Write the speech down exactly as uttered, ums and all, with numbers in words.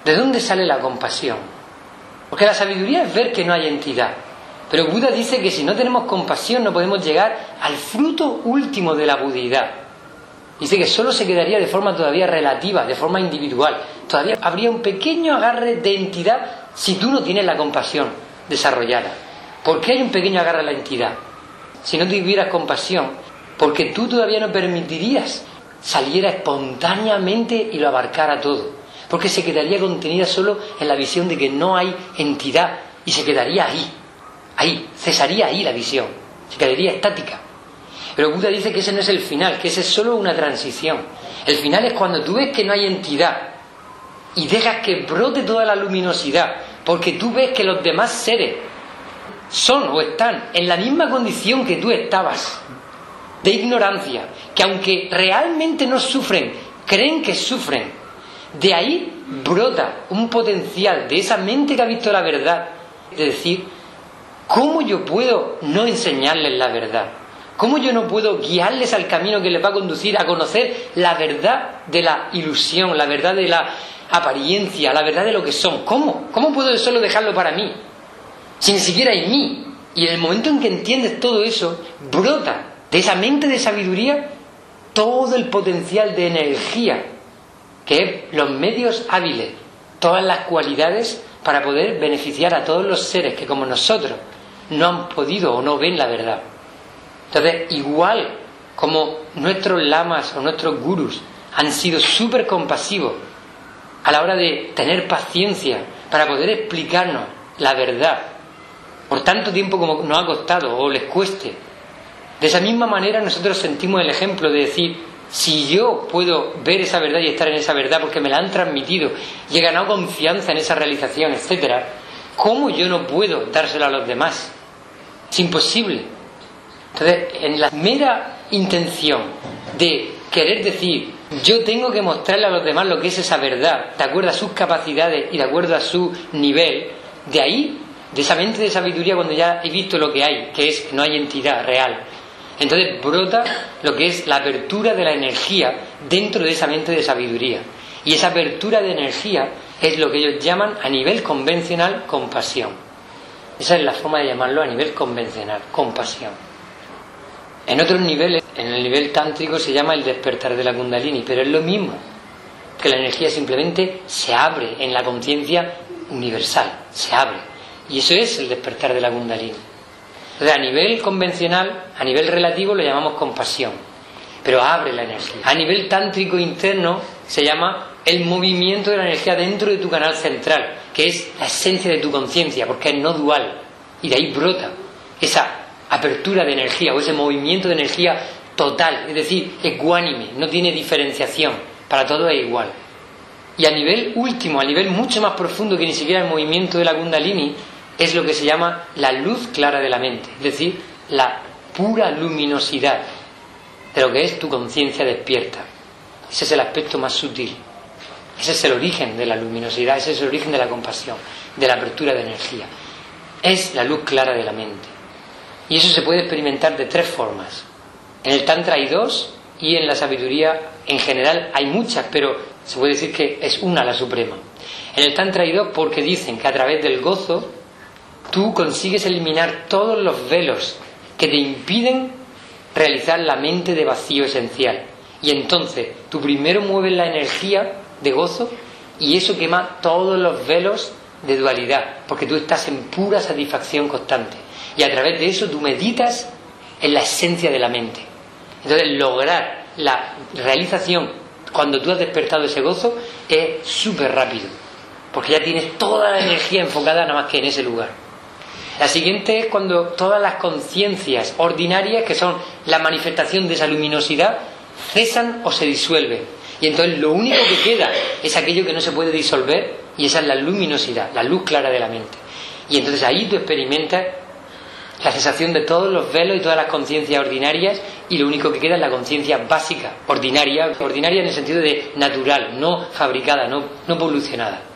¿De dónde sale la compasión? Porque la sabiduría es ver que no hay entidad. Pero Buda dice que si no tenemos compasión no podemos llegar al fruto último de la budidad. Dice que solo se quedaría de forma todavía relativa, de forma individual. Todavía habría un pequeño agarre de entidad si tú no tienes la compasión desarrollada. ¿Por qué hay un pequeño agarre a la entidad? Si no tuvieras compasión, porque tú todavía no permitirías saliera espontáneamente y lo abarcara todo. Porque se quedaría contenida solo en la visión de que no hay entidad y se quedaría ahí. Ahí, cesaría ahí la visión, se quedaría estática. Pero Buda dice que ese no es el final, que ese es solo una transición. El final es cuando tú ves que no hay entidad y dejas que brote toda la luminosidad, porque tú ves que los demás seres son o están en la misma condición que tú estabas, de ignorancia, que aunque realmente no sufren, creen que sufren. De ahí brota un potencial de esa mente que ha visto la verdad, de decir: ¿cómo yo puedo no enseñarles la verdad? ¿Cómo yo no puedo guiarles al camino que les va a conducir a conocer la verdad de la ilusión, la verdad de la apariencia, la verdad de lo que son? ¿Cómo? ¿Cómo puedo solo dejarlo para mí? Si ni siquiera hay mí. Y en el momento en que entiendes todo eso, brota de esa mente de sabiduría todo el potencial de energía, que es los medios hábiles, todas las cualidades para poder beneficiar a todos los seres que como nosotros no han podido o no ven la verdad. Entonces, igual como nuestros lamas o nuestros gurús han sido súper compasivos a la hora de tener paciencia para poder explicarnos la verdad por tanto tiempo como nos ha costado o les cueste, de esa misma manera nosotros sentimos el ejemplo de decir: si yo puedo ver esa verdad y estar en esa verdad porque me la han transmitido y he ganado confianza en esa realización, etcétera, ¿cómo yo no puedo dárselo a los demás? Es imposible. Entonces, en la mera intención de querer decir: yo tengo que mostrarle a los demás lo que es esa verdad, de acuerdo a sus capacidades y de acuerdo a su nivel, de ahí, de esa mente de sabiduría, cuando ya he visto lo que hay, que es que no hay entidad real, entonces brota lo que es la apertura de la energía dentro de esa mente de sabiduría. Y esa apertura de energía es lo que ellos llaman a nivel convencional compasión. Esa es la forma de llamarlo a nivel convencional, compasión. En otros niveles, en el nivel tántrico se llama el despertar de la Kundalini, pero es lo mismo, que la energía simplemente se abre en la conciencia universal, se abre. Y eso es el despertar de la Kundalini. Entonces, a nivel convencional, a nivel relativo, lo llamamos compasión, pero abre la energía. A nivel tántrico interno se llama el movimiento de la energía dentro de tu canal central, que es la esencia de tu conciencia, porque es no dual, y de ahí brota esa apertura de energía o ese movimiento de energía total, es decir, ecuánime, no tiene diferenciación, para todo es igual. Y a nivel último, a nivel mucho más profundo que ni siquiera el movimiento de la Kundalini, es lo que se llama la luz clara de la mente, es decir, la pura luminosidad de lo que es tu conciencia despierta. Ese es el aspecto más sutil, ese es el origen de la luminosidad, ese es el origen de la compasión, de la apertura de energía. Es la luz clara de la mente. Y eso se puede experimentar de tres formas. En el Tantra hay dos, y en la sabiduría en general hay muchas, pero se puede decir que es una la suprema. En el Tantra hay dos porque dicen que a través del gozo tú consigues eliminar todos los velos que te impiden realizar la mente de vacío esencial. Y entonces tú primero mueves la energía de gozo y eso quema todos los velos de dualidad, porque tú estás en pura satisfacción constante. Y a través de eso tú meditas en la esencia de la mente. Entonces lograr la realización cuando tú has despertado ese gozo es súper rápido, porque ya tienes toda la energía enfocada nada más que en ese lugar. La siguiente es cuando todas las conciencias ordinarias, que son la manifestación de esa luminosidad, cesan o se disuelven. Y entonces lo único que queda es aquello que no se puede disolver, y esa es la luminosidad, la luz clara de la mente. Y entonces ahí tú experimentas la cesación de todos los velos y todas las conciencias ordinarias, y lo único que queda es la conciencia básica, ordinaria, ordinaria en el sentido de natural, no fabricada, no, no polucionada.